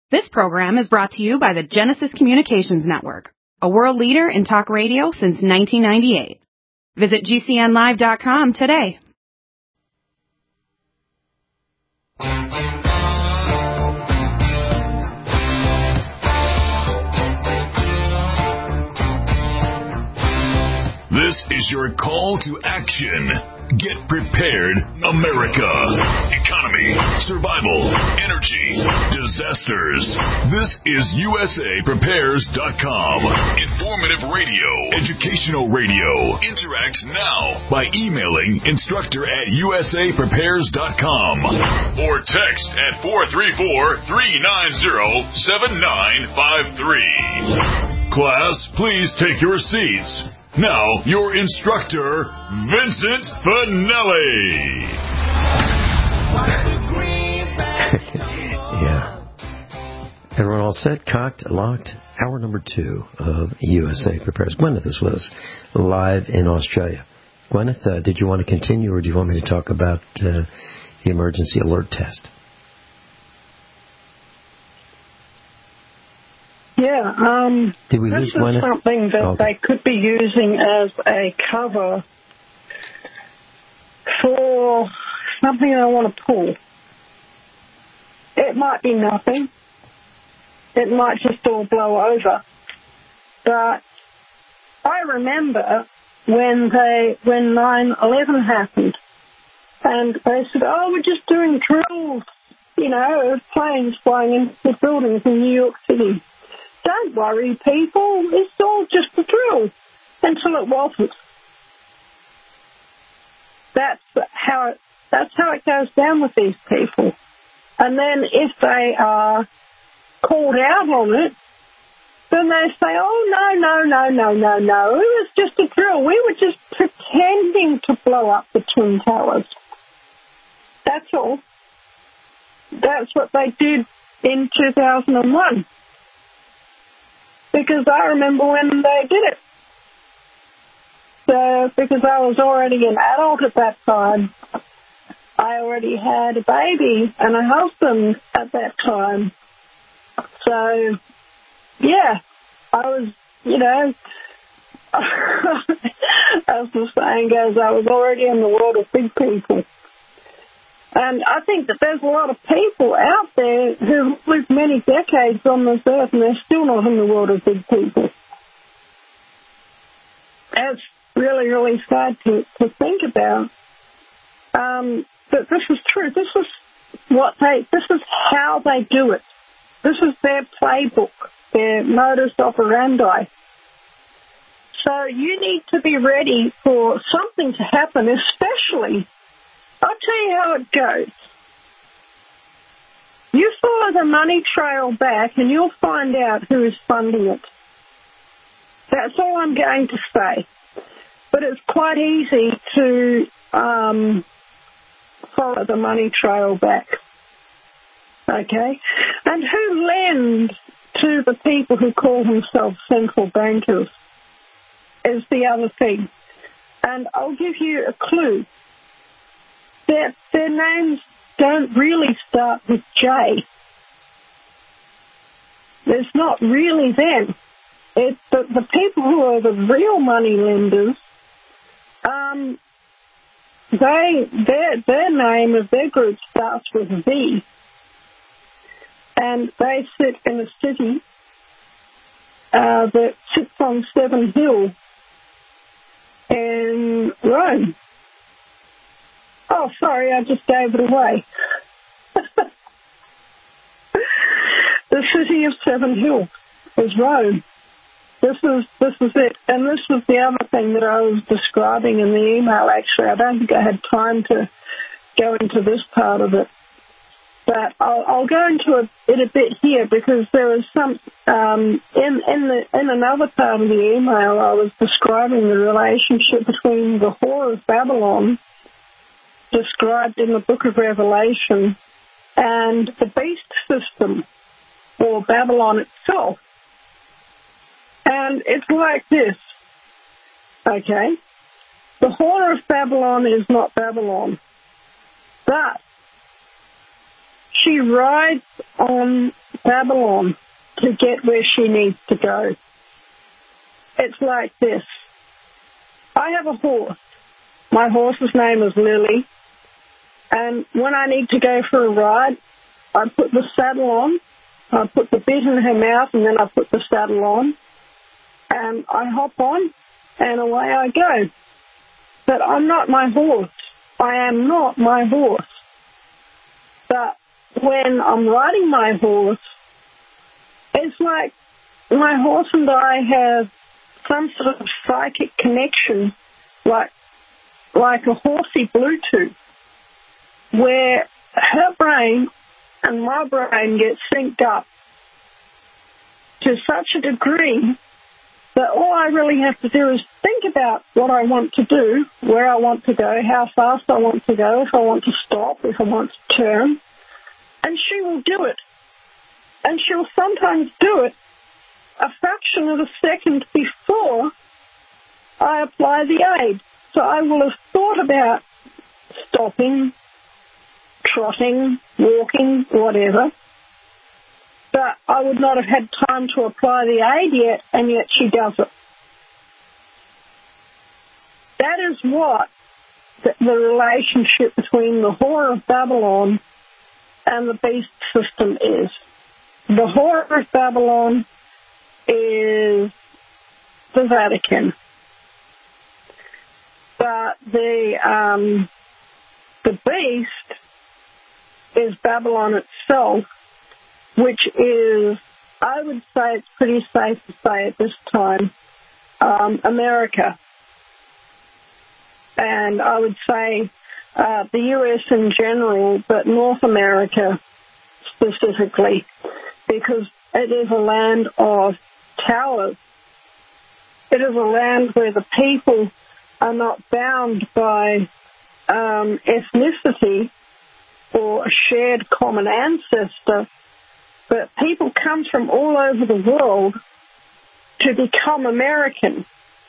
This program is brought to you by the Genesis Communications Network, a world leader in talk radio since 1998. Visit GCNlive.com today. This is your call to action. Get prepared, America. Economy, survival, energy, disasters. This is USAPrepares.com. Informative radio, educational radio. Interact now by emailing instructor@USAPrepares.com or text at 434-390-7953. Class, please take your seats. Now, your instructor, Vincent Finelli. Yeah. Everyone all set, cocked, locked? Hour number 2 of USA Prepares. Gwyneth is with us live in Australia. Gwyneth, did you want to continue, or do you want me to talk about the emergency alert test? Yeah, Did we lose Gwyneth? This is something that they could be using as a cover for something I want to pull. It might be nothing. It might just all blow over. But I remember when 9/11 happened, and they said, "Oh, we're just doing drills, planes flying into the buildings in New York City." Don't worry, people. It's all just a drill until it wasn't. That's how it goes down with these people. And then if they are called out on it, then they say, "Oh, no. It was just a drill. We were just pretending to blow up the Twin Towers." That's all. That's what they did in 2001. Because I remember when they did it. So, because I was already an adult at that time, I already had a baby and a husband at that time. So, yeah, I was, as the saying goes, I was already in the world of big people. And I think that there's a lot of people out there who lived many decades on this earth and they're still not in the world of big people. It's really, really sad to think about. But this is true. This is how they do it. This is their playbook, their modus operandi. So you need to be ready for something to happen, especially, I'll tell you how it goes. You follow the money trail back and you'll find out who is funding it. That's all I'm going to say. But it's quite easy to follow the money trail back. Okay? And who lends to the people who call themselves central bankers is the other thing. And I'll give you a clue. Their names don't really start with J. It's not really them. It's the people who are the real money lenders. Their name of their group starts with V, and they sit in a city that sits on Seven Hill in Rome. Oh, sorry, I just gave it away. The city of Seven Hill is Rome. This is it. And this was the other thing that I was describing in the email, actually. I don't think I had time to go into this part of it. But I'll go into it a bit here because there was some, in another part of the email, I was describing the relationship between the whore of Babylon, described in the book of Revelation, and the beast system, or Babylon itself. And it's like this, okay? The whore of Babylon is not Babylon, but she rides on Babylon to get where she needs to go. It's like this. I have a horse. My horse's name is Lily. And when I need to go for a ride, I put the saddle on, I put the bit in her mouth, and then I put the saddle on. And I hop on, and away I go. But I'm not my horse. I am not my horse. But when I'm riding my horse, it's like my horse and I have some sort of psychic connection, like a horsey Bluetooth, where her brain and my brain get synced up to such a degree that all I really have to do is think about what I want to do, where I want to go, how fast I want to go, if I want to stop, if I want to turn, and she will do it. And she'll sometimes do it a fraction of a second before I apply the aid. So I will have thought about stopping, trotting, walking, whatever, but I would not have had time to apply the aid yet, and yet she does it. That is what the relationship between the Whore of Babylon and the beast system is. The Whore of Babylon is the Vatican, but the beast is Babylon itself, which is, I would say it's pretty safe to say at this time, America. And I would say the U.S. in general, but North America specifically, because it is a land of towers. It is a land where the people are not bound by ethnicity or a shared common ancestor, but people come from all over the world to become American.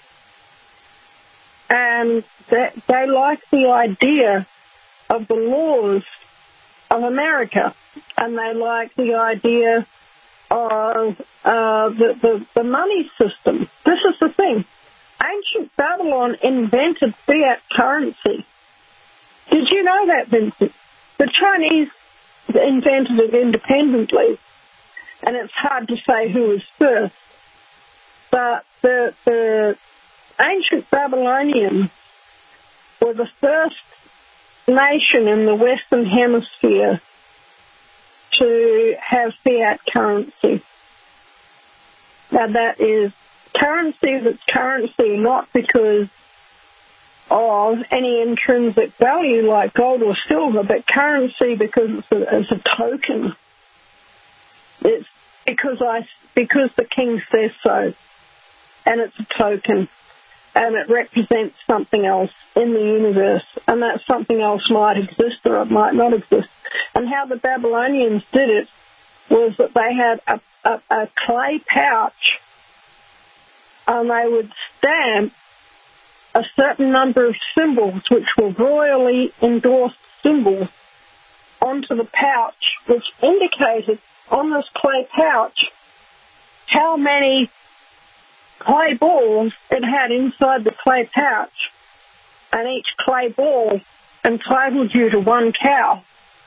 And they like the idea of the laws of America, and they like the idea of the money system. This is the thing. Ancient Babylon invented fiat currency. Did you know that, Vincent? The Chinese invented it independently, and it's hard to say who was first. But the ancient Babylonians were the first nation in the Western Hemisphere to have fiat currency. Now that is currency that's currency not because of any intrinsic value like gold or silver, but currency because it's a token. It's because the king says so, and it's a token. And it represents something else in the universe, and that something else might exist or it might not exist. And how the Babylonians did it was that they had a clay pouch, and they would stamp a certain number of symbols, which were royally endorsed symbols, onto the pouch, which indicated on this clay pouch how many clay balls it had inside the clay pouch, and each clay ball entitled you to one cow.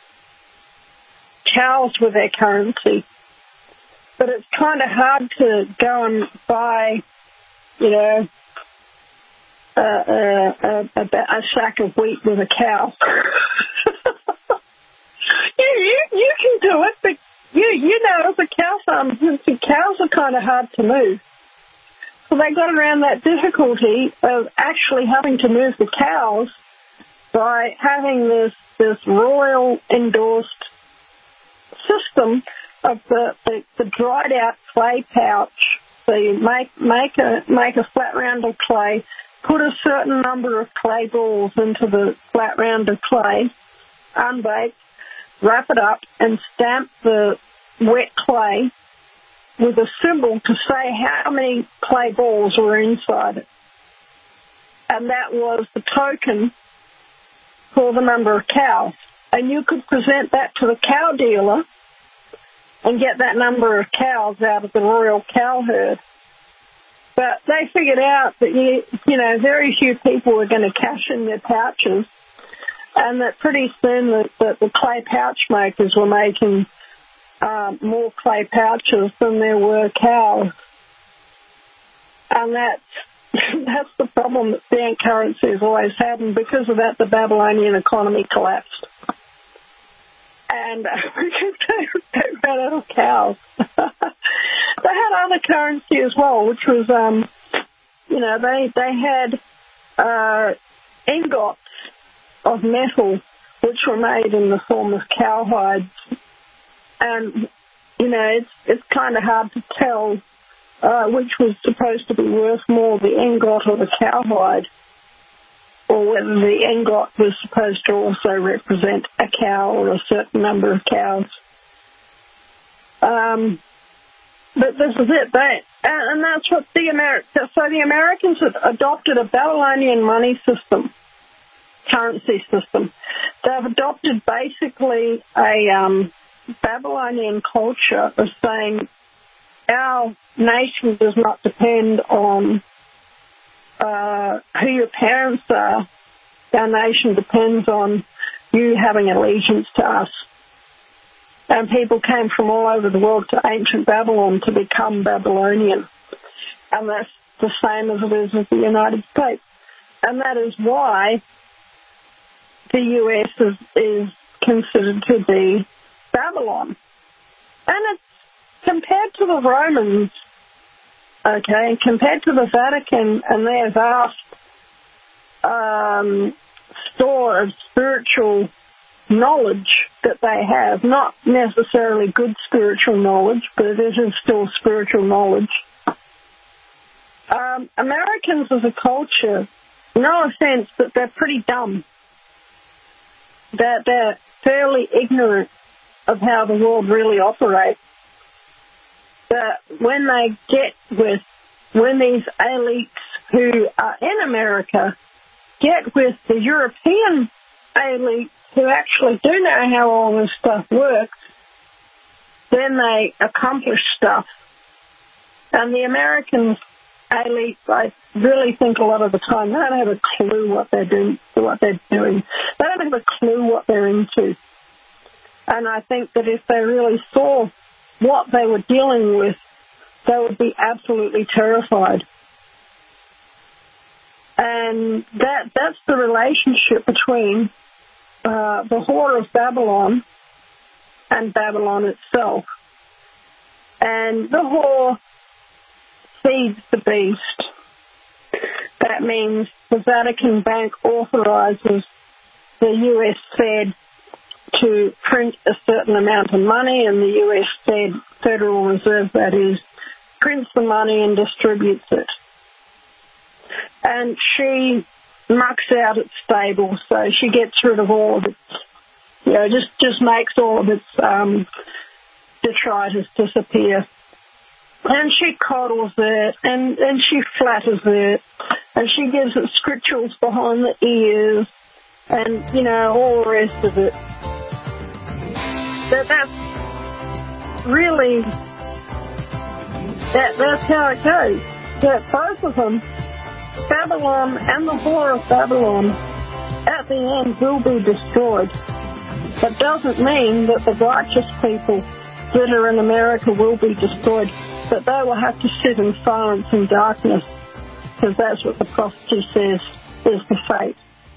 Cows were their currency. But it's kind of hard to go and buy, a sack of wheat with a cow. you can do it, but as a cow farmer, cows are kind of hard to move. So they got around that difficulty of actually having to move the cows by having this royal endorsed system of the dried out clay pouch. So you make a flat round of clay, put a certain number of clay balls into the flat round of clay, unbake, wrap it up, and stamp the wet clay with a symbol to say how many clay balls were inside it. And that was the token for the number of cows. And you could present that to the cow dealer, and get that number of cows out of the royal cow herd. But they figured out that, you know, very few people were going to cash in their pouches, and that pretty soon the clay pouch makers were making more clay pouches than there were cows. And that's the problem that bank currency has always had, and because of that, the Babylonian economy collapsed. And because they ran out of cows. They had other currency as well, which was, you know, they had ingots of metal which were made in the form of cowhides. And, you know, it's kind of hard to tell which was supposed to be worth more, the ingot or the cowhide, or whether the ingot was supposed to also represent a cow or a certain number of cows. But this is it. And that's what the Americans have adopted a Babylonian money system, currency system. They've adopted basically a Babylonian culture of saying our nation does not depend on who your parents are. Our nation depends on you having allegiance to us. And people came from all over the world to ancient Babylon to become Babylonian. And that's the same as it is with the United States. And that is why the U.S. is considered to be Babylon. And it's compared to the Romans, okay, compared to the Vatican and their vast store of spiritual knowledge that they have, not necessarily good spiritual knowledge, but it is still spiritual knowledge. Americans as a culture, no offense, but they're pretty dumb. They're fairly ignorant of how the world really operates. That when these elites who are in America get with the European elites who actually do know how all this stuff works, then they accomplish stuff. And the Americans elites, I really think a lot of the time, they don't have a clue what they're doing. They don't have a clue what they're into. And I think that if they really saw what they were dealing with, they would be absolutely terrified. And that's the relationship between the whore of Babylon and Babylon itself. And the whore feeds the beast. That means the Vatican Bank authorizes the U.S. Fed to print a certain amount of money, and the U.S. Federal Reserve, that is, prints the money and distributes it. And she mucks out its stable, so she gets rid of all of its, you know, just makes all of its detritus disappear. And she coddles it, and she flatters it, and she gives it scriptures behind the ears, and, you know, all the rest of it. That's really, that's how it goes. That both of them, Babylon and the whore of Babylon, at the end will be destroyed. That doesn't mean that the righteous people that are in America will be destroyed, but they will have to sit in silence and darkness, because that's what the prophecy says is the fate.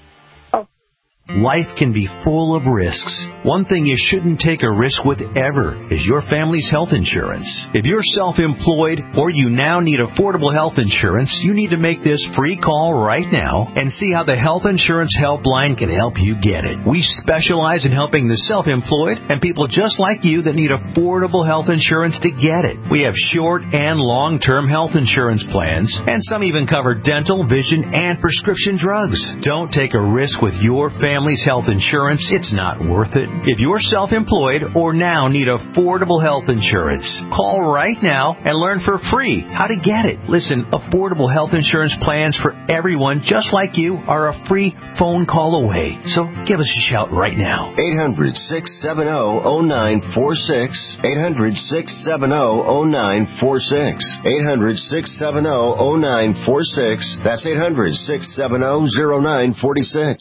Life can be full of risks. One thing you shouldn't take a risk with ever is your family's health insurance. If you're self-employed or you now need affordable health insurance, you need to make this free call right now and see how the Health Insurance Helpline can help you get it. We specialize in helping the self-employed and people just like you that need affordable health insurance to get it. We have short and long-term health insurance plans, and some even cover dental, vision, and prescription drugs. Don't take a risk with your family family's health insurance, it's not worth it. If you're self-employed or now need affordable health insurance, call right now and learn for free how to get it. Listen, affordable health insurance plans for everyone just like you are a free phone call away. So give us a shout right now. 800-670-0946. 800-670-0946. 800-670-0946. That's 800-670-0946.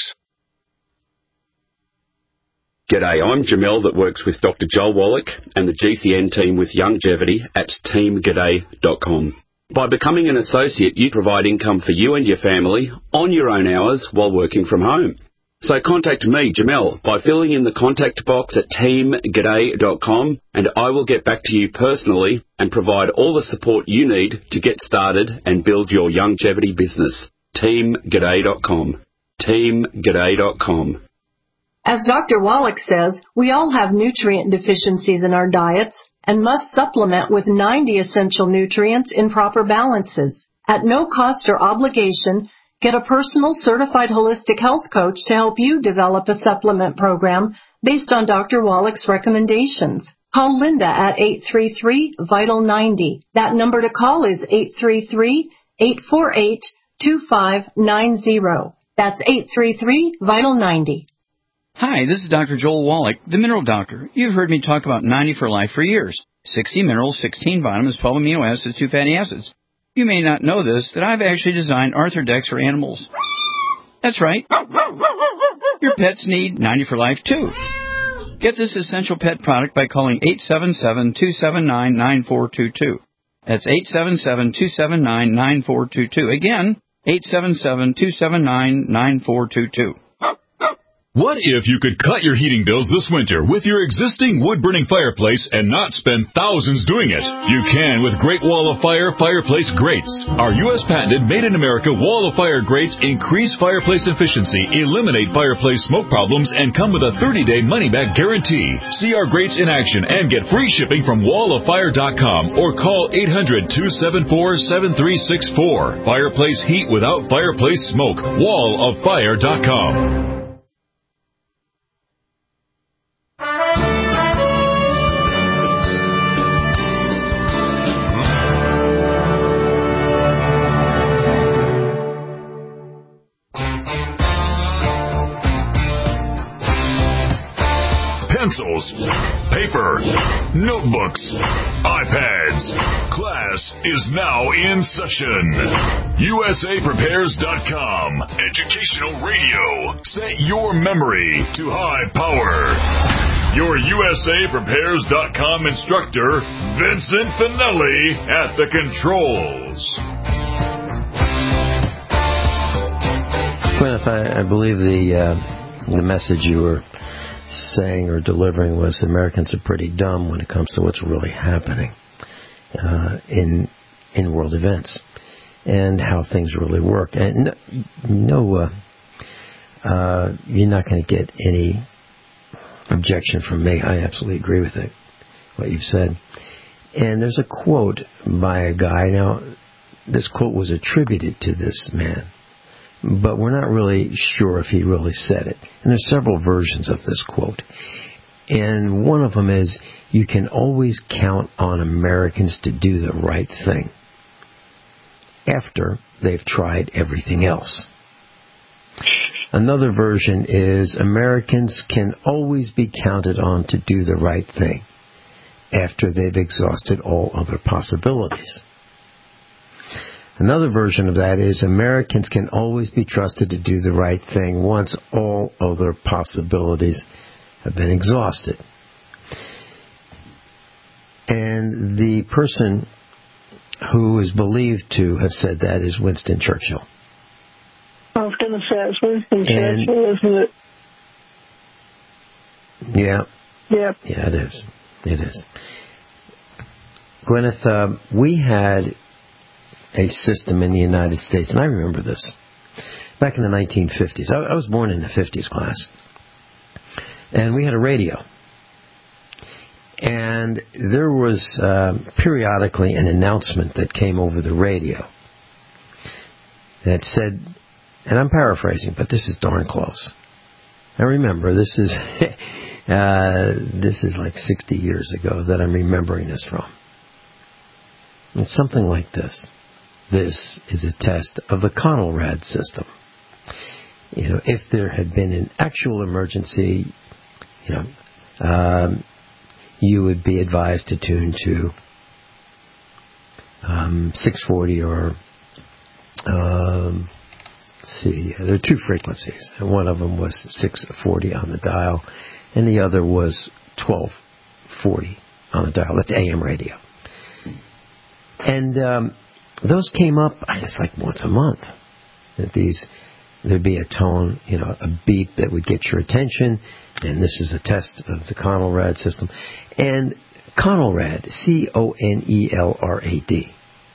G'day, I'm Jamel that works with Dr. Joel Wallach and the GCN team with Longevity at teamg'day.com. By becoming an associate, you provide income for you and your family on your own hours while working from home. So contact me, Jamel, by filling in the contact box at teamg'day.com, and I will get back to you personally and provide all the support you need to get started and build your longevity business. teamg'day.com. teamg'day.com. As Dr. Wallach says, we all have nutrient deficiencies in our diets and must supplement with 90 essential nutrients in proper balances. At no cost or obligation, get a personal certified holistic health coach to help you develop a supplement program based on Dr. Wallach's recommendations. Call Linda at 833-VITAL-90. That number to call is 833-848-2590. That's 833-VITAL-90. Hi, this is Dr. Joel Wallach, the Mineral Doctor. You've heard me talk about 90 for Life for years. 60 minerals, 16 vitamins, 12 amino acids, 2 fatty acids. You may not know this, that I've actually designed Arthrodex for animals. That's right. Your pets need 90 for Life, too. Get this essential pet product by calling 877-279-9422. That's 877-279-9422. Again, 877-279-9422. What if you could cut your heating bills this winter with your existing wood-burning fireplace and not spend thousands doing it? You can with Great Wall of Fire fireplace grates. Our U.S. patented made-in-America Wall of Fire grates increase fireplace efficiency, eliminate fireplace smoke problems, and come with a 30-day money-back guarantee. See our grates in action and get free shipping from walloffire.com or call 800-274-7364. Fireplace heat without fireplace smoke. walloffire.com. Pencils, paper, notebooks, iPads. Class is now in session. USAPrepares.com. Educational radio. Set your memory to high power. Your USAPrepares.com instructor, Vincent Finelli, at the controls. Gwyneth, I believe the message you were saying or delivering was Americans are pretty dumb when it comes to what's really happening in world events and how things really work. And you're not going to get any objection from me. I absolutely agree with it, what you've said. And there's a quote by a guy. Now, this quote was attributed to this man, but we're not really sure if he really said it. And there's several versions of this quote. And one of them is, you can always count on Americans to do the right thing after they've tried everything else. Another version is, Americans can always be counted on to do the right thing after they've exhausted all other possibilities. Another version of that is, Americans can always be trusted to do the right thing once all other possibilities have been exhausted. And the person who is believed to have said that is Winston Churchill. I was going to say it's Winston Churchill, isn't it? Yeah. Yeah. Yeah, it is. It is. Gwyneth, we had a system in the United States, and I remember this, back in the 1950s. I was born in the 50s class. And we had a radio. And there was periodically an announcement that came over the radio that said, and I'm paraphrasing, but this is darn close, Now remember, this is like 60 years ago that I'm remembering this from. It's something like this. This is a test of the Conelrad system. If there had been an actual emergency, you would be advised to tune to 640 or let's see, there are two frequencies. And one of them was 640 on the dial, and the other was 1240 on the dial. That's AM radio. And those came up, I guess, like once a month. There'd be a tone, a beep that would get your attention, and this is a test of the Conelrad system. And Conelrad, Conelrad.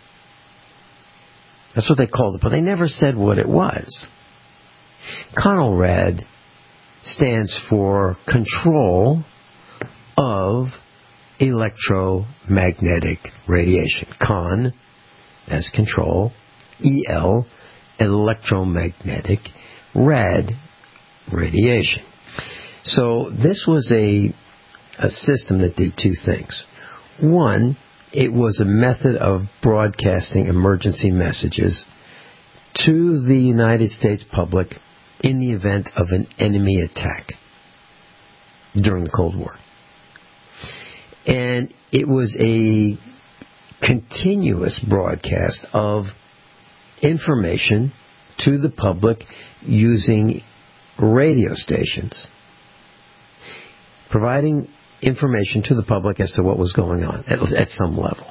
That's what they called it, but they never said what it was. Conelrad stands for Control of Electromagnetic Radiation. Con, as control, EL, electromagnetic, rad, radiation. So this was a system that did two things. One, it was a method of broadcasting emergency messages to the United States public in the event of an enemy attack during the Cold War. And it was a continuous broadcast of information to the public using radio stations, providing information to the public as to what was going on at some level.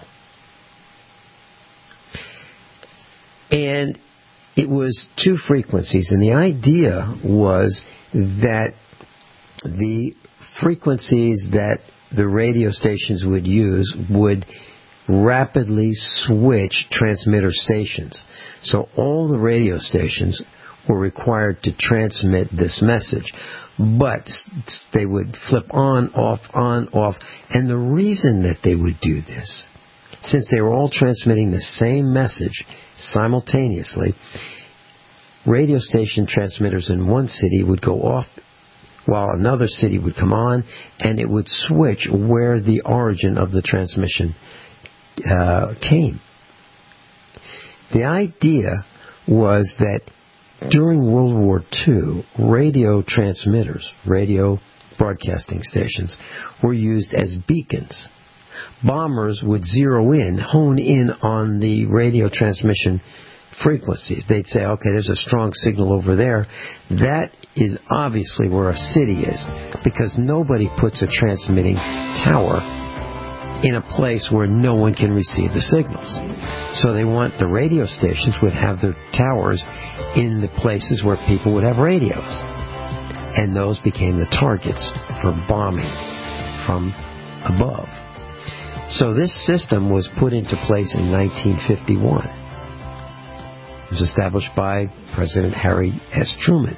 And it was two frequencies, and the idea was that the frequencies that the radio stations would use would rapidly switch transmitter stations. So all the radio stations were required to transmit this message, but they would flip on, off, and the reason that they would do this, since they were all transmitting the same message simultaneously, radio station transmitters in one city would go off while another city would come on, and it would switch where the origin of the transmission came. The idea was that during World War II, radio transmitters, radio broadcasting stations, were used as beacons. Bombers would hone in on the radio transmission frequencies. They'd say, okay, there's a strong signal over there. That is obviously where a city is, because nobody puts a transmitting tower in a place where no one can receive the signals. So they want the radio stations would have their towers in the places where people would have radios. And those became the targets for bombing from above. So this system was put into place in 1951. It was established by President Harry S. Truman.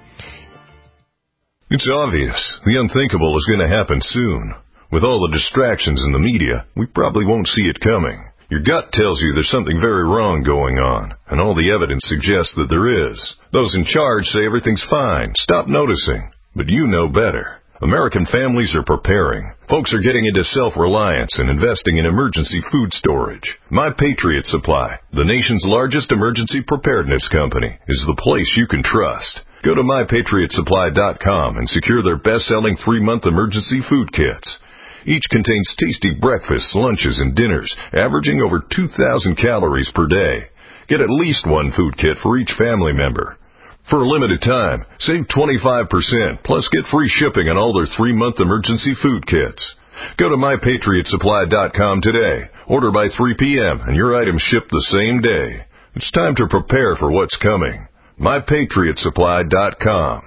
It's obvious. The unthinkable is going to happen soon. With all the distractions in the media, we probably won't see it coming. Your gut tells you there's something very wrong going on, and all the evidence suggests that there is. Those in charge say everything's fine. Stop noticing. But you know better. American families are preparing. Folks are getting into self-reliance and investing in emergency food storage. My Patriot Supply, the nation's largest emergency preparedness company, is the place you can trust. Go to MyPatriotSupply.com and secure their best-selling 3-month emergency food kits. Each contains tasty breakfasts, lunches, and dinners, averaging over 2,000 calories per day. Get at least one food kit for each family member. For a limited time, save 25%, plus get free shipping on all their 3-month emergency food kits. Go to MyPatriotSupply.com today. Order by 3 p.m. and your items ship the same day. It's time to prepare for what's coming. MyPatriotSupply.com.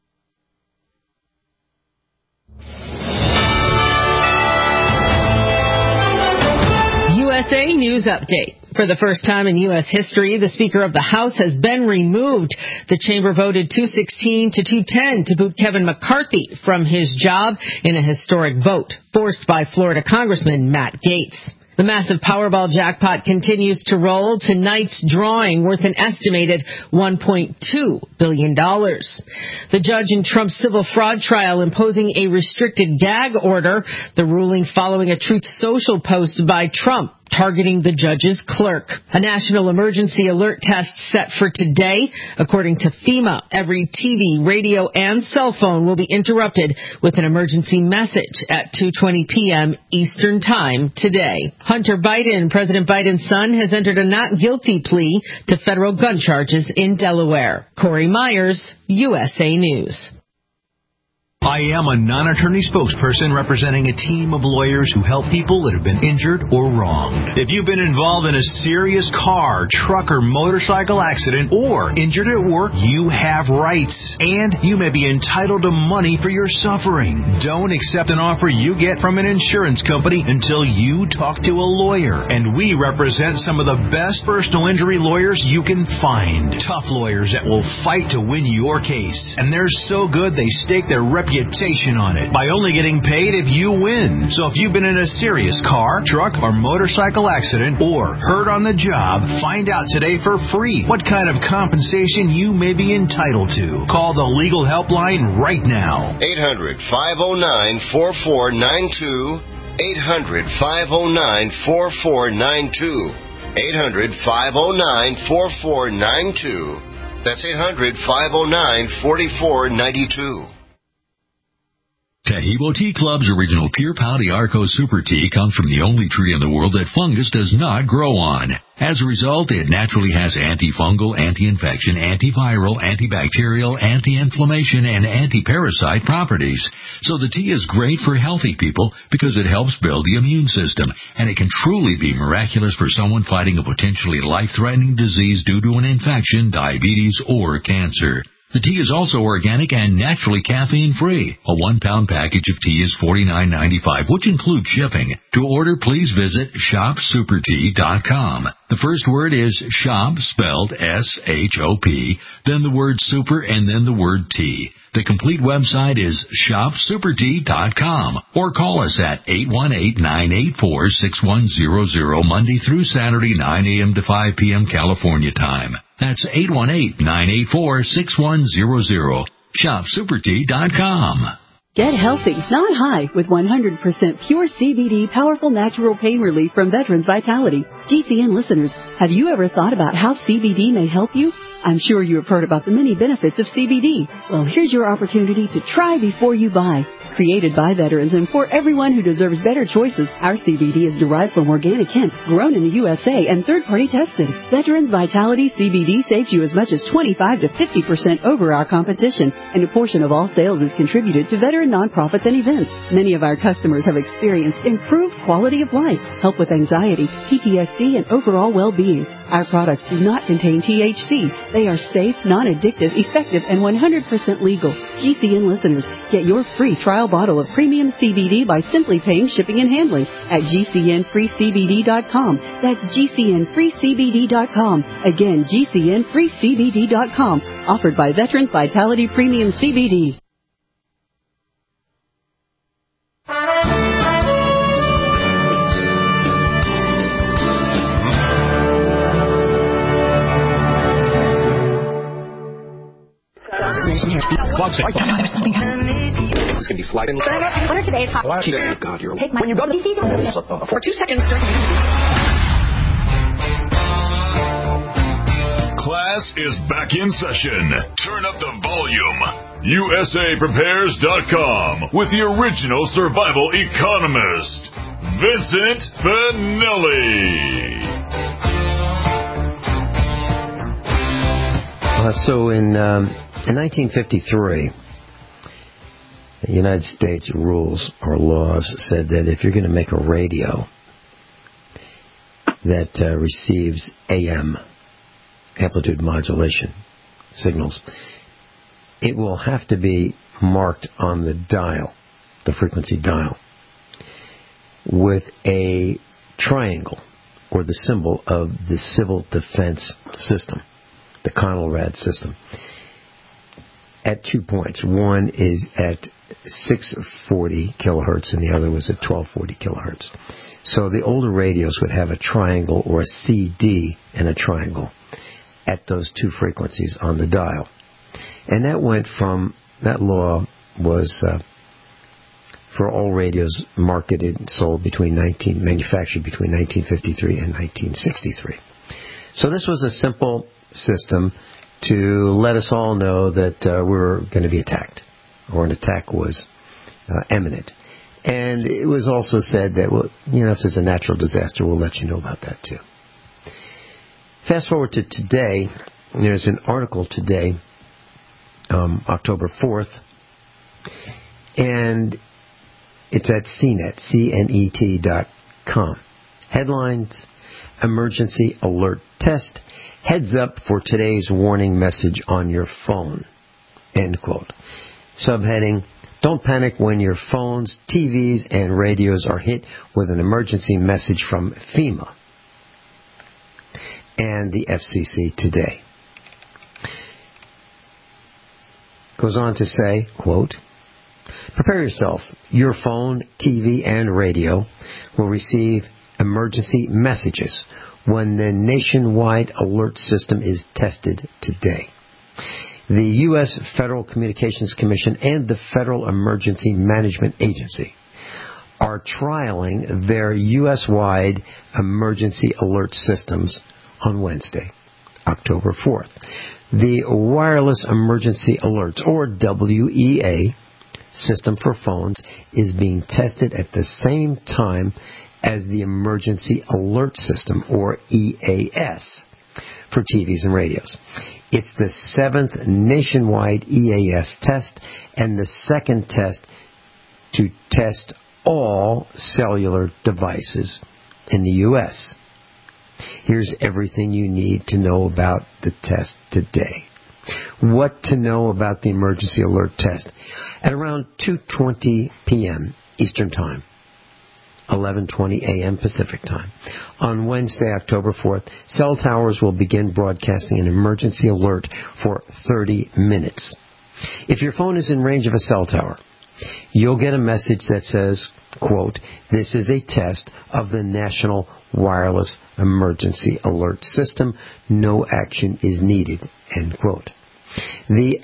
USA News Update. For the first time in U.S. history, the Speaker of the House has been removed. The chamber voted 216 to 210 to boot Kevin McCarthy from his job in a historic vote, forced by Florida Congressman Matt Gaetz. The massive Powerball jackpot continues to roll. Tonight's drawing worth an estimated $1.2 billion. The judge in Trump's civil fraud trial imposing a restricted gag order, the ruling following a Truth Social post by Trump targeting the judge's clerk. A national emergency alert test set for today. According to FEMA, every TV, radio, and cell phone will be interrupted with an emergency message at 2:20 p.m. Eastern Time today. Hunter Biden, President Biden's son, has entered a not guilty plea to federal gun charges in Delaware. Corey Myers, USA News. I am a non-attorney spokesperson representing a team of lawyers who help people that have been injured or wronged. If you've been involved in a serious car, truck, or motorcycle accident or injured at work, you have rights, and you may be entitled to money for your suffering. Don't accept an offer you get from an insurance company until you talk to a lawyer, and we represent some of the best personal injury lawyers you can find. Tough lawyers that will fight to win your case, and they're so good they stake their reputation on it by only getting paid if you win. So if you've been in a serious car, truck, or motorcycle accident or hurt on the job, find out today for free what kind of compensation you may be entitled to. Call the legal helpline right now. 800-509-4492. 800-509-4492. 800-509-4492. That's 800-509-4492. Taheebo Tea Club's original Pure Pouty Arco Super Tea comes from the only tree in the world that fungus does not grow on. As a result, it naturally has antifungal, anti-infection, antiviral, antibacterial, anti-inflammation, and anti-parasite properties. So the tea is great for healthy people because it helps build the immune system, and it can truly be miraculous for someone fighting a potentially life-threatening disease due to an infection, diabetes, or cancer. The tea is also organic and naturally caffeine-free. A 1-pound package of tea is $49.95, which includes shipping. To order, please visit shopsupertea.com. The first word is shop, spelled S-H-O-P, then the word super, and then the word tea. The complete website is shopsupertea.com, or call us at 818-984-6100 Monday through Saturday, 9 a.m. to 5 p.m. California time. That's 818-984-6100. ShopSuperTea.com. Get healthy, not high, with 100% pure CBD powerful natural pain relief from Veterans Vitality. GCN listeners, have you ever thought about how CBD may help you? I'm sure you have heard about the many benefits of CBD. Well, here's your opportunity to try before you buy. Created by veterans and for everyone who deserves better choices, our CBD is derived from organic hemp, grown in the USA, and third-party tested. Veterans Vitality CBD saves you as much as 25 to 50% over our competition, and a portion of all sales is contributed to veteran nonprofits and events. Many of our customers have experienced improved quality of life, help with anxiety, PTSD, and overall well-being. Our products do not contain THC. They are safe, non-addictive, effective, and 100% legal. GCN listeners, get your free trial bottle of premium CBD by simply paying shipping and handling at GCNFreeCBD.com. That's GCNFreeCBD.com. Again, GCNFreeCBD.com. Offered by Veterans Vitality Premium CBD. There's something happening. It's going to be sliding. What are today's hot? Oh, God, you're... Take my... When you go to the... For 2 seconds... Class is back in session. Turn up the volume. USAPrepares.com with the original survival economist, Vincent Finelli. So in 1953, the United States rules or laws said that if you're going to make a radio that receives AM, amplitude modulation signals, it will have to be marked on the dial, the frequency dial, with a triangle or the symbol of the Civil Defense System, the CONELRAD system, at 2 points. One is at 640 kilohertz and the other was at 1240 kilohertz. So the older radios would have a triangle or a CD and a triangle at those two frequencies on the dial. And that law was for all radios manufactured between 1953 and 1963. So this was a simple system to let us all know that we were going to be attacked, or an attack was imminent. And it was also said that, well, if there's a natural disaster, we'll let you know about that too. Fast forward to today, there's an article today, October 4th, and it's at CNET, CNET.com. Headlines: Emergency Alert Test. Heads up for today's warning message on your phone. End quote. Subheading: Don't panic when your phones, TVs, and radios are hit with an emergency message from FEMA and the FCC today. Goes on to say, quote, prepare yourself. Your phone, TV, and radio will receive emergency messages when the nationwide alert system is tested today. The U.S. Federal Communications Commission and the Federal Emergency Management Agency are trialing their U.S.-wide emergency alert systems on Wednesday, October 4th. The Wireless Emergency Alerts, or WEA, system for phones is being tested at the same time as the Emergency Alert System, or EAS, for TVs and radios. It's the 7th nationwide EAS test and the second test to test all cellular devices in the U.S. Here's everything you need to know about the test today. What to know about the emergency alert test. At around 2:20 p.m. Eastern Time, 11:20 a.m. Pacific Time, on Wednesday, October 4th, cell towers will begin broadcasting an emergency alert for 30 minutes. If your phone is in range of a cell tower, you'll get a message that says, quote, this is a test of the National Wireless Emergency Alert System. No action is needed, end quote. The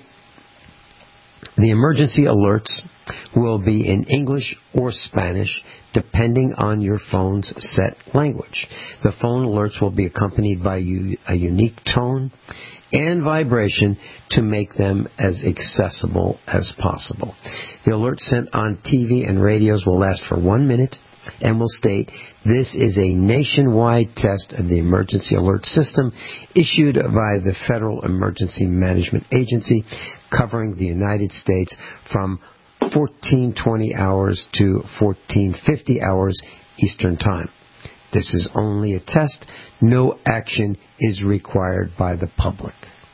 emergency alerts will be in English or Spanish, depending on your phone's set language. The phone alerts will be accompanied by a unique tone and vibration to make them as accessible as possible. The alerts sent on TV and radios will last for 1 minute and will state, this is a nationwide test of the emergency alert system issued by the Federal Emergency Management Agency, covering the United States from 14:20 hours to 14:50 hours Eastern Time. This is only a test. No action is required by the public.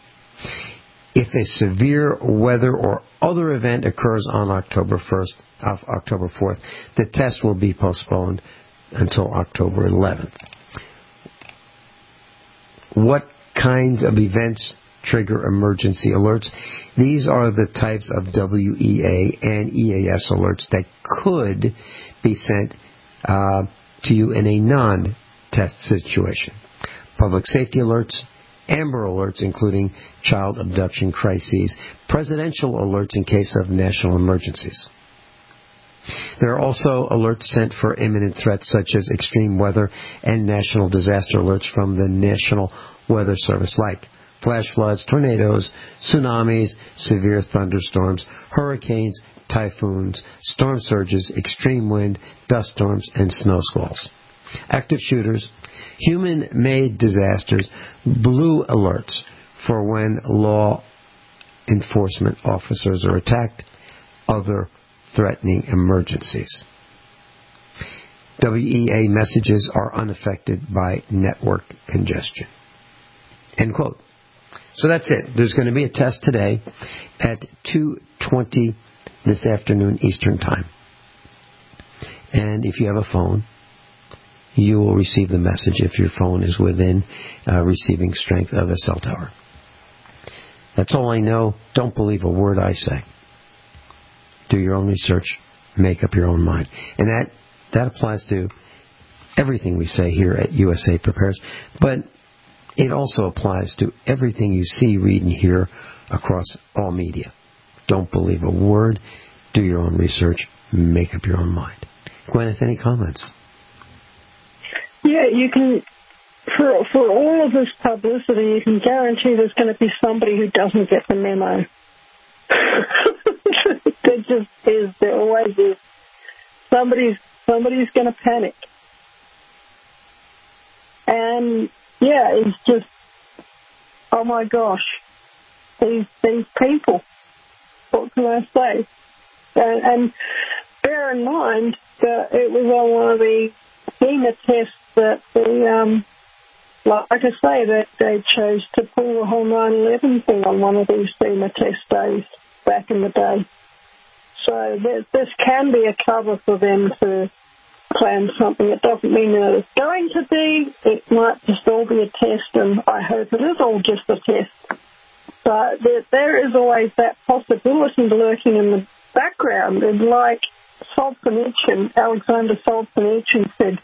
If a severe weather or other event occurs on October 4th, the test will be postponed until October 11th. What kinds of events trigger emergency alerts? These are the types of WEA and EAS alerts that could be sent to you in a non-test situation. Public safety alerts, Amber alerts including child abduction crises, presidential alerts in case of national emergencies. There are also alerts sent for imminent threats such as extreme weather and national disaster alerts from the National Weather Service, like flash floods, tornadoes, tsunamis, severe thunderstorms, hurricanes, typhoons, storm surges, extreme wind, dust storms, and snow squalls. Active shooters, human-made disasters, blue alerts for when law enforcement officers are attacked, other threatening emergencies. WEA messages are unaffected by network congestion. End quote. So that's it. There's going to be a test today at 2:20 this afternoon Eastern Time. And if you have a phone, you will receive the message if your phone is within receiving strength of a cell tower. That's all I know. Don't believe a word I say. Do your own research. Make up your own mind. And that applies to everything we say here at USA Prepares. But it also applies to everything you see, read, and hear across all media. Don't believe a word. Do your own research. Make up your own mind. Gwyneth, any comments? Yeah, you can, for all of this publicity, you can guarantee there's going to be somebody who doesn't get the memo. There just is. There always is. Somebody's going to panic. And, yeah, it's just, oh, my gosh, these people. What can I say? And bear in mind that it was on one of the FEMA tests that like I say, that they chose to pull the whole 9/11 thing on one of these FEMA test days back in the day. So this can be a cover for them to plan something. It doesn't mean that it's going to be. It might just all be a test, and I hope it is all just a test. But there is always that possibility lurking in the background. And like Alexander Solzhenitsyn said,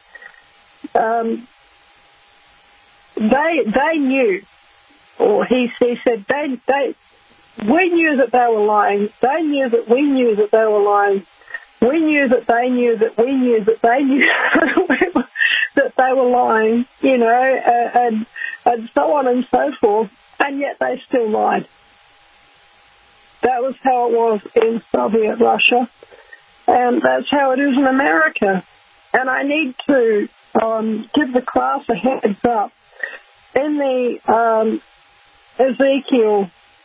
they knew, or he said, we knew that they were lying. They knew that we knew that they were lying. We knew that they knew that we knew that they knew that they were lying, and so on and so forth, and yet they still lied. That was how it was in Soviet Russia, and that's how it is in America. And I need to give the class a heads up. In the Ezekiel,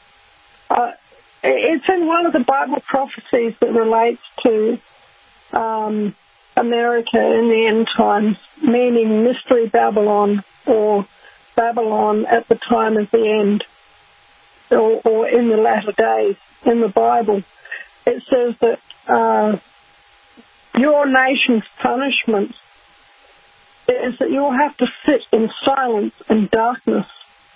it's in one of the Bible prophecies that relates to America in the end times, meaning Mystery Babylon, or Babylon at the time of the end, or in the latter days in the Bible. It says that your nation's punishment is that you'll have to sit in silence and darkness.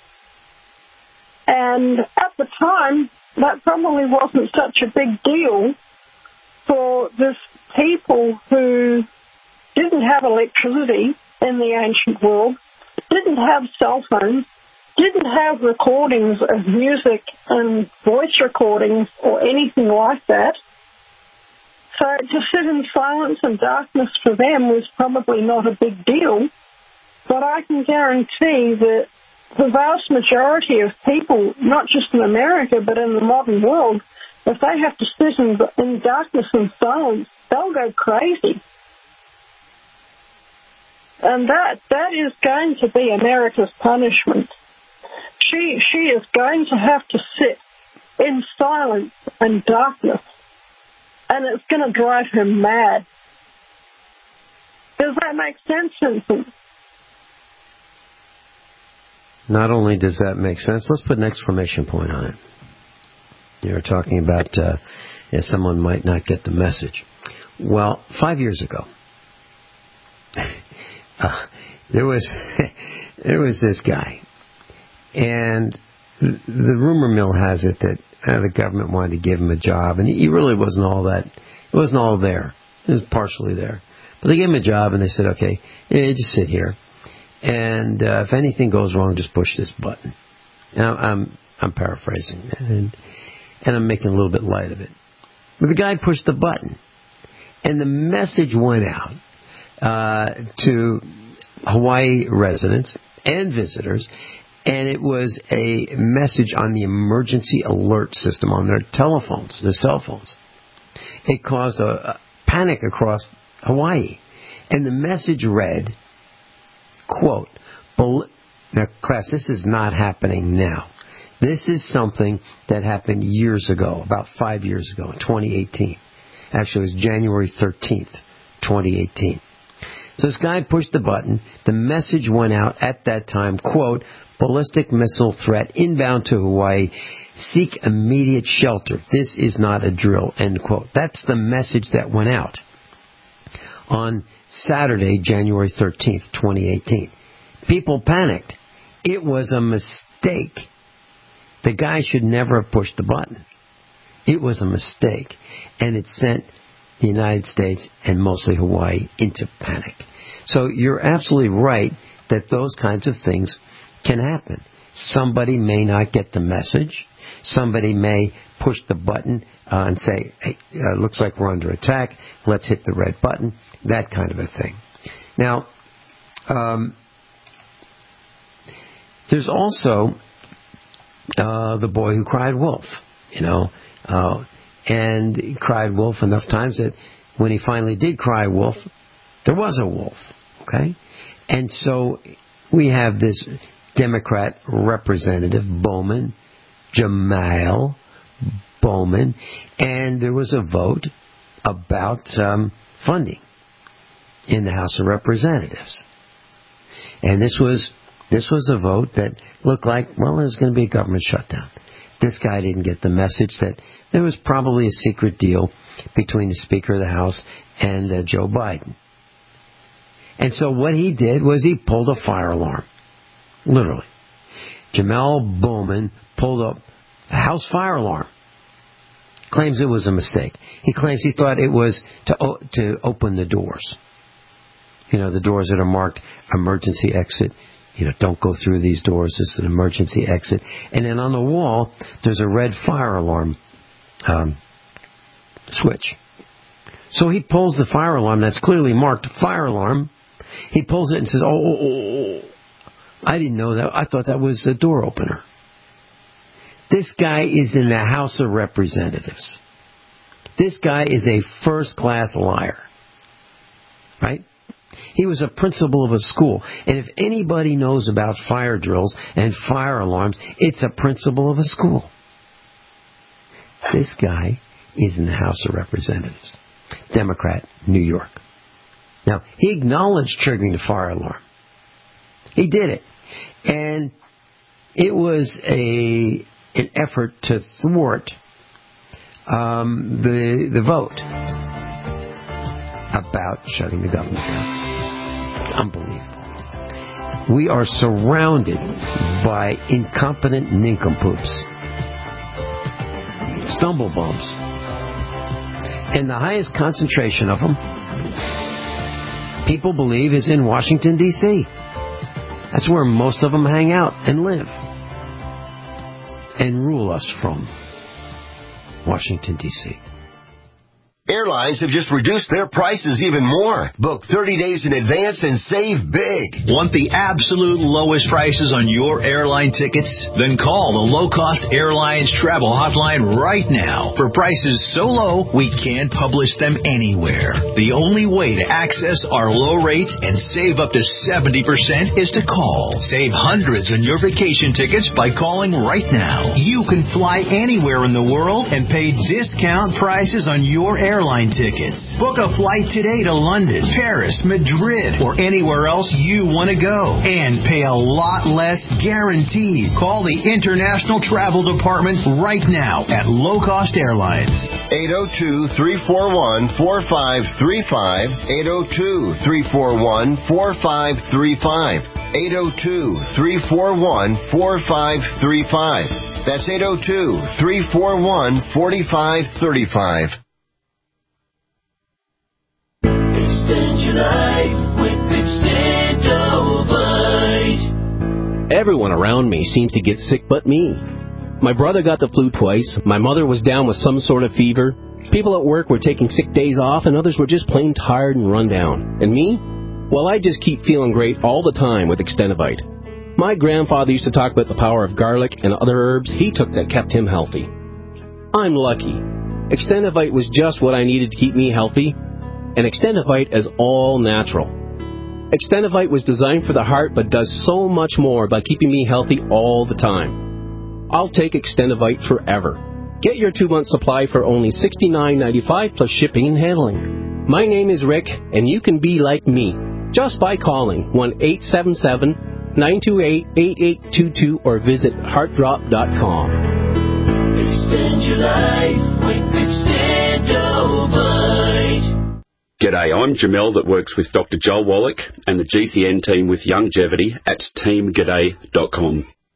And at the time, that probably wasn't such a big deal for this people who didn't have electricity in the ancient world, didn't have cell phones, didn't have recordings of music and voice recordings or anything like that. So to sit in silence and darkness for them was probably not a big deal. But I can guarantee that the vast majority of people, not just in America, but in the modern world, if they have to sit in darkness and silence, they'll go crazy. And that is going to be America's punishment. She is going to have to sit in silence and darkness, and it's going to drive her mad. Does that make sense, Vincent? Not only does that make sense, let's put an exclamation point on it. You're talking about someone might not get the message. Well, 5 years ago, there was this guy, and the rumor mill has it that the government wanted to give him a job, and he really wasn't all that. It wasn't all there. It was partially there, but they gave him a job, and they said, "Okay, just sit here, and if anything goes wrong, just push this button." Now, I'm paraphrasing, and I'm making a little bit light of it. But the guy pushed the button, and the message went out to Hawaii residents and visitors, and it was a message on the emergency alert system on their telephones, their cell phones. It caused a panic across Hawaii, and the message read, quote, now, class, this is not happening now. This is something that happened years ago, about 5 years ago, in 2018. Actually, it was January 13th, 2018. So this guy pushed the button. The message went out at that time, quote, ballistic missile threat inbound to Hawaii. Seek immediate shelter. This is not a drill, end quote. That's the message that went out on Saturday, January 13th, 2018. People panicked. It was a mistake. The guy should never have pushed the button. It was a mistake, and it sent the United States and mostly Hawaii into panic. So you're absolutely right that those kinds of things can happen. Somebody may not get the message. Somebody may push the button and say, hey, looks like we're under attack. Let's hit the red button. That kind of a thing. Now, there's also the boy who cried wolf, and he cried wolf enough times that when he finally did cry wolf, there was a wolf, okay? And so we have this Democrat representative, Bowman, Jamal Bowman, and there was a vote about funding in the House of Representatives. And this was a vote that looked like, well, there's going to be a government shutdown. This guy didn't get the message that there was probably a secret deal between the Speaker of the House and Joe Biden. And so what he did was he pulled a fire alarm. Literally. Jamal Bowman pulled up a House fire alarm. Claims it was a mistake. He claims he thought it was to open the doors. The doors that are marked emergency exit. Don't go through these doors. This is an emergency exit. And then on the wall, there's a red fire alarm switch. So he pulls the fire alarm that's clearly marked fire alarm. He pulls it and says, oh, I didn't know that. I thought that was a door opener. This guy is in the House of Representatives. This guy is a first-class liar. Right? He was a principal of a school. And if anybody knows about fire drills and fire alarms, it's a principal of a school. This guy is in the House of Representatives. Democrat, New York. Now, he acknowledged triggering the fire alarm. He did it. And it was an effort to thwart the vote about shutting the government down. It's unbelievable. We are surrounded by incompetent nincompoops, stumblebums, and the highest concentration of them, people believe, is in Washington, D.C. That's where most of them hang out and live and rule us from Washington, D.C. Airlines have just reduced their prices even more. Book 30 days in advance and save big. Want the absolute lowest prices on your airline tickets? Then call the Low Cost Airlines Travel Hotline right now. For prices so low, we can't publish them anywhere. The only way to access our low rates and save up to 70% is to call. Save hundreds on your vacation tickets by calling right now. You can fly anywhere in the world and pay discount prices on your airline tickets. Book a flight today to London, Paris, Madrid, or anywhere else you want to go. And pay a lot less guaranteed. Call the International Travel Department right now at Low Cost Airlines. 802-341-4535. 802-341-4535. 802-341-4535. That's 802-341-4535. Extend your life with Extendovite. Everyone around me seems to get sick but me. My brother got the flu twice. My mother was down with some sort of fever. People at work were taking sick days off, and others were just plain tired and run down. And me? Well, I just keep feeling great all the time with Extendovite. My grandfather used to talk about the power of garlic and other herbs he took that kept him healthy. I'm lucky. Extendovite was just what I needed to keep me healthy. And Extendovite is all natural. Extendovite was designed for the heart but does so much more by keeping me healthy all the time. I'll take Extendovite forever. Get your 2-month supply for only $69.95 plus shipping and handling. My name is Rick, and you can be like me just by calling 1-877-928-8822 or visit heartdrop.com. Extend your life with Extendovite. G'day, I'm Jamel that works with Dr. Joel Wallach and the GCN team with Longevity at teamg'day.com.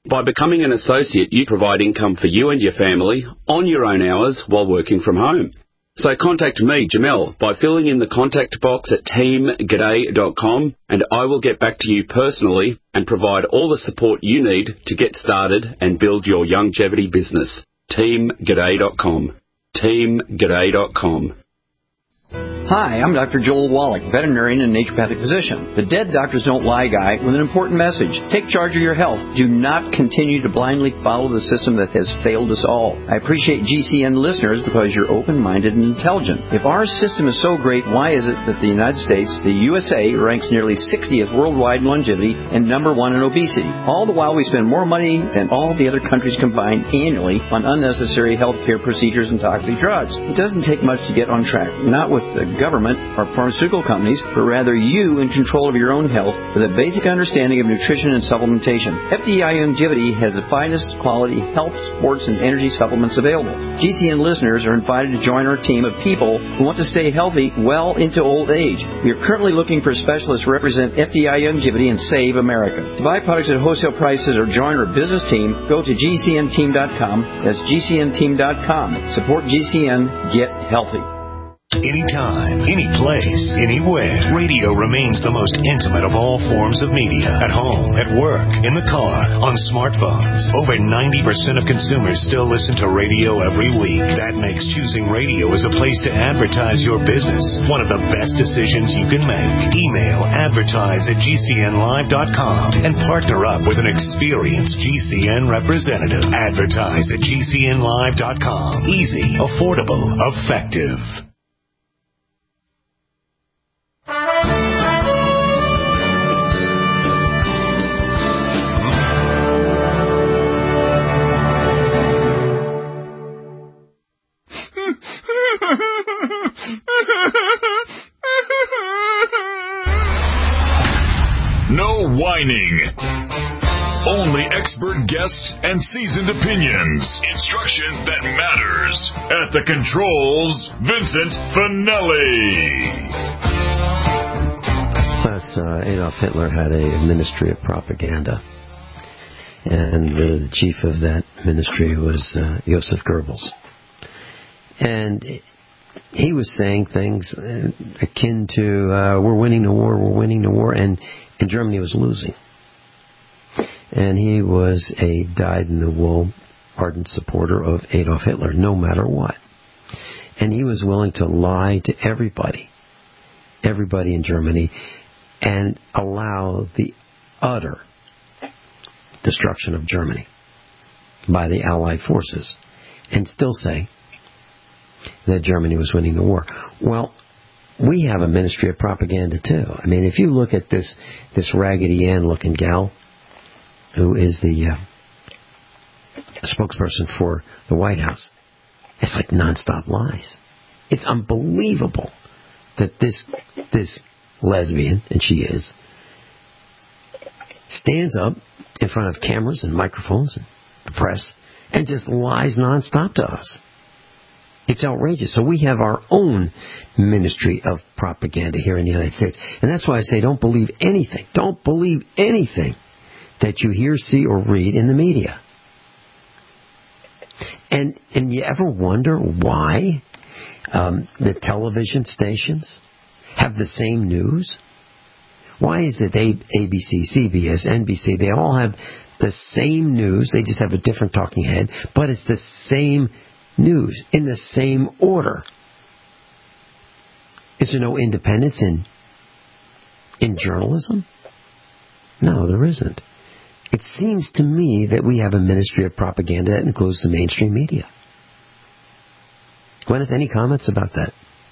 By becoming an associate, you provide income for you and your family on your own hours while working from home. So contact me, Jamel, by filling in the contact box at teamg'day.com, and I will get back to you personally and provide all the support you need to get started and build your longevity business. teamg'day.com. teamg'day.com. Hi, I'm Dr. Joel Wallach, veterinarian and naturopathic physician. The Dead Doctors Don't Lie guy with an important message. Take charge of your health. Do not continue to blindly follow the system that has failed us all. I appreciate GCN listeners because you're open-minded and intelligent. If our system is so great, why is it that the United States, the USA, ranks nearly 60th worldwide in longevity and number 1 in obesity? All the while we spend more money than all the other countries combined annually on unnecessary healthcare procedures and toxic drugs. It doesn't take much to get on track. Not with the government or pharmaceutical companies, but rather you in control of your own health with a basic understanding of nutrition and supplementation. FDI Longevity has the finest quality health, sports, and energy supplements available. GCN listeners are invited to join our team of people who want to stay healthy well into old age. We are currently looking for specialists to represent FDI Longevity and Save America. To buy products at wholesale prices or join our business team, go to GCNteam.com. That's GCNteam.com. Support GCN. Get healthy. Anytime, any place, anywhere, radio remains the most intimate of all forms of media. At home, at work, in the car, on smartphones. Over 90% of consumers still listen to radio every week. That makes choosing radio as a place to advertise your business one of the best decisions you can make. Email advertise@gcnlive.com and partner up with an experienced GCN representative. Advertise@gcnlive.com. Easy, affordable, effective. No whining. Only expert guests and seasoned opinions. Instruction that matters. At the controls, Vincent Finelli. Adolf Hitler had a ministry of propaganda. And the chief of that ministry was Joseph Goebbels. And he was saying things akin to, we're winning the war, and Germany was losing. And he was a dyed-in-the-wool ardent supporter of Adolf Hitler, no matter what. And he was willing to lie to everybody in Germany, and allow the utter destruction of Germany by the Allied forces, and still say that Germany was winning the war. Well, we have a ministry of propaganda too. I mean, if you look at this Raggedy Ann-looking gal, who is the spokesperson for the White House, it's like nonstop lies. It's unbelievable that this lesbian, and she is, stands up in front of cameras and microphones and the press and just lies nonstop to us. It's outrageous. So we have our own ministry of propaganda here in the United States. And that's why I say don't believe anything. Don't believe anything that you hear, see, or read in the media. And you ever wonder why the television stations have the same news? Why is it ABC, CBS, NBC, they all have the same news, they just have a different talking head, but it's the same news in the same order? Is there no independence in journalism? No, there isn't. It seems to me that we have a ministry of propaganda that includes the mainstream media. Gwyneth, any comments about that?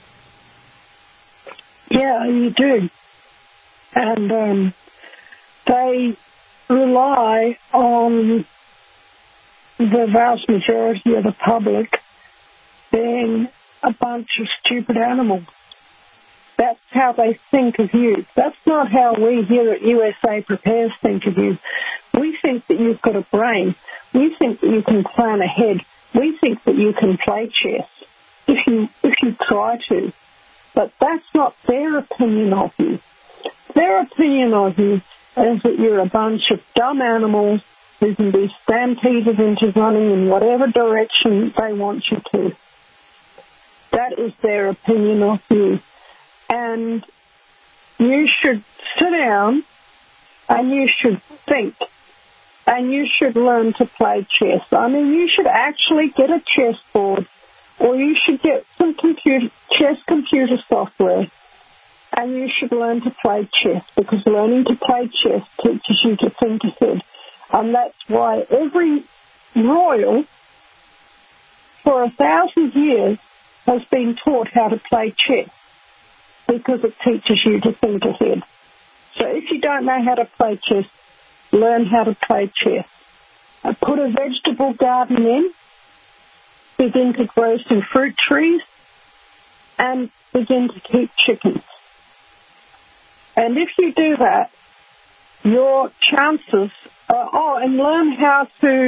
Yeah, you do. And they rely on the vast majority of the public being a bunch of stupid animals. That's how they think of you. That's not how we here at USA Prepares think of you. We think that you've got a brain. We think that you can plan ahead. We think that you can play chess if you try to. But that's not their opinion of you. Their opinion of you is that you're a bunch of dumb animals You can be stampeded into running in whatever direction they want you to. That is their opinion of you. And you should sit down and you should think. And you should learn to play chess. I mean, you should actually get a chessboard, or you should get some chess computer software, and you should learn to play chess, because learning to play chess teaches you to think ahead. And that's why every royal for 1,000 years has been taught how to play chess, because it teaches you to think ahead. So if you don't know how to play chess, learn how to play chess. Put a vegetable garden in, begin to grow some fruit trees, and begin to keep chickens. And if you do that, your chances and learn how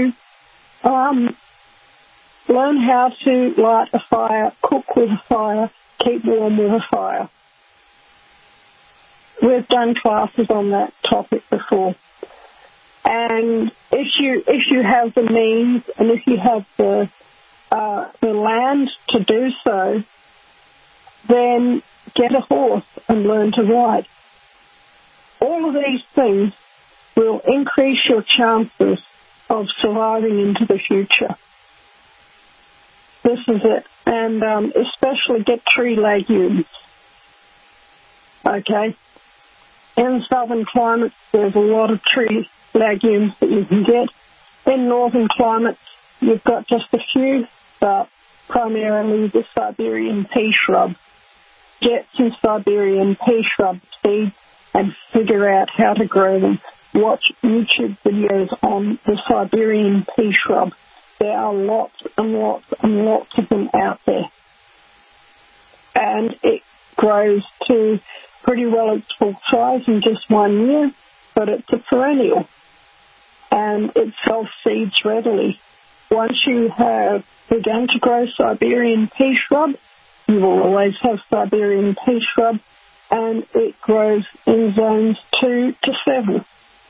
to light a fire, cook with a fire, keep warm with a fire. We've done classes on that topic before. And if you have the means and if you have the land to do so, then get a horse and learn to ride. All of these things will increase your chances of surviving into the future. This is it. And especially get tree legumes. Okay? In southern climates, there's a lot of tree legumes that you can get. In northern climates, you've got just a few, but primarily the Siberian pea shrub. Get some Siberian pea shrub seeds and figure out how to grow them. Watch YouTube videos on the Siberian pea shrub. There are lots and lots and lots of them out there. And it grows to pretty well its full size in just 1 year, but it's a perennial. And it self-seeds readily. Once you have begun to grow Siberian pea shrub, you will always have Siberian pea shrub, and it grows in zones 2 to 7.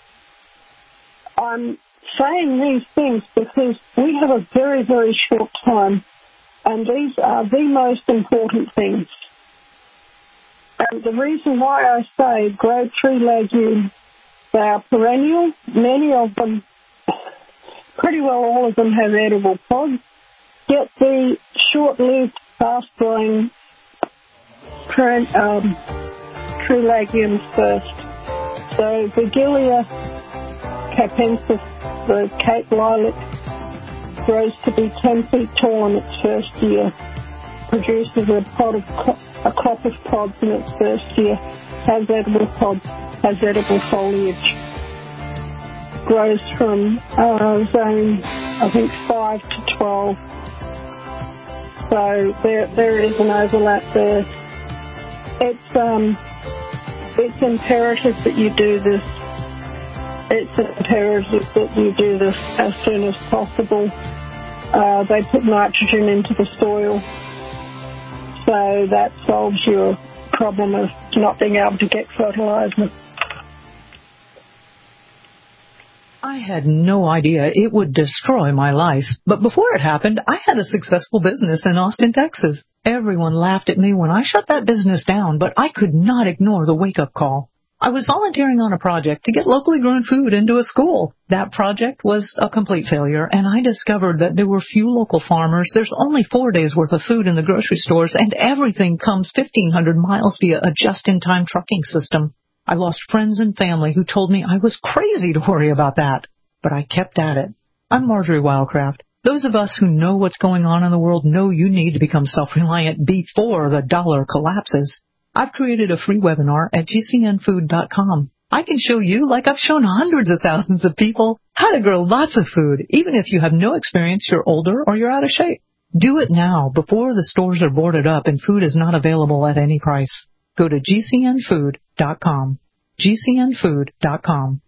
I'm saying these things because we have a very, very short time, and these are the most important things. And the reason why I say grow tree legumes, they are perennial. Many of them, pretty well all of them, have edible pods. Get the short-lived, fast-growing tree legumes first. So Vigilia capensis, the Cape lilac, grows to be 10 feet tall in its first year. Produces a crop of pods in its first year. Has edible pods. Has edible foliage. Grows from zone, I think, 5 to 12. So there is an overlap there. It's imperative that you do this. It's imperative that you do this as soon as possible. They put nitrogen into the soil, so that solves your problem of not being able to get fertilizer. I had no idea it would destroy my life. But before it happened, I had a successful business in Austin, Texas. Everyone laughed at me when I shut that business down, but I could not ignore the wake-up call. I was volunteering on a project to get locally grown food into a school. That project was a complete failure, and I discovered that there were few local farmers. There's only 4 days' worth of food in the grocery stores, and everything comes 1,500 miles via a just-in-time trucking system. I lost friends and family who told me I was crazy to worry about that. But I kept at it. I'm Marjorie Wildcraft. Those of us who know what's going on in the world know you need to become self-reliant before the dollar collapses. I've created a free webinar at gcnfood.com. I can show you, like I've shown hundreds of thousands of people, how to grow lots of food, even if you have no experience, you're older, or you're out of shape. Do it now before the stores are boarded up and food is not available at any price. Go to gcnfood.com. gcnfood.com.